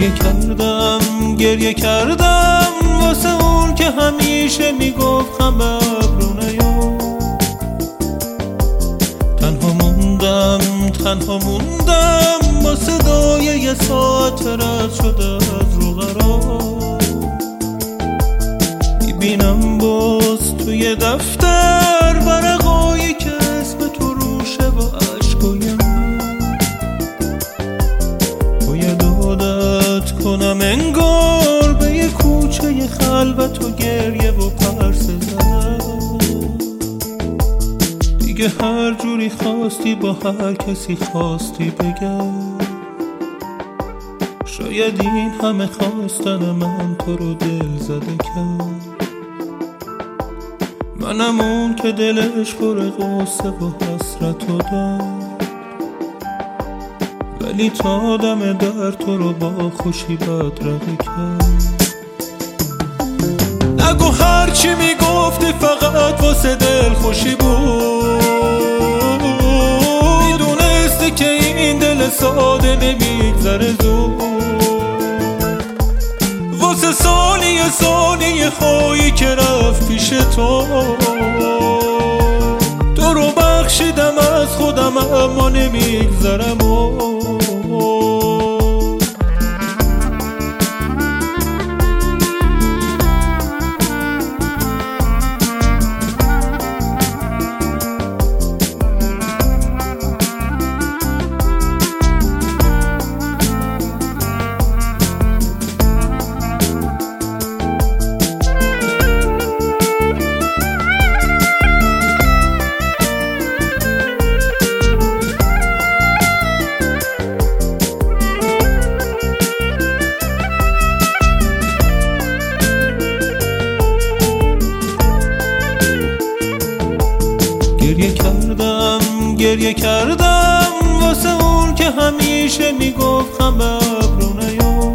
گریه کردم واسه اون که همیشه میگفت خبر رو نیا. تنها موندم با صدای یه ساعت رد شده از رو قرار. میبینم باز توی دفتر ورقایی که اسم تو روشه و عشقای من. باید عادت کنم انگار به یه کوچه خلوت و گریه و پرسه زد. دیگه هر جوری خواستی با هر کسی خواستی بگم. شاید این همه خواستن من تو رو دل زده کرد. منم اون که دلش پر غصه و حسرت و داد، ولی تا دم در تو رو با خوشی بدرقه کرد. نگو هرچی میگفتی فقط واسه دل خوشی بود. میدونستی که این دل ساده نمیگذره زود. واسه ثانیه خواهی که رفت پیش تو رو بخشیدم از خودم اما نمیگذرم. گریه کردم واسه اون که همیشه میگفت خبر رو نیا.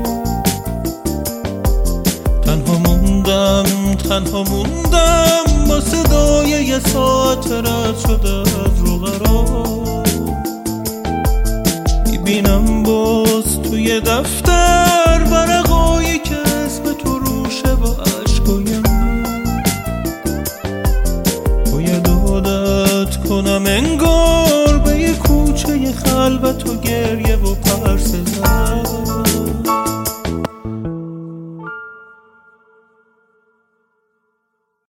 تنها موندم با صدای یه ساعت رد شده از رو قرار. میبینم باز توی دفتر ورقایی که اسم تو روشه و عشقای من. باید عادت کنم انگار به یه کوچه خلوت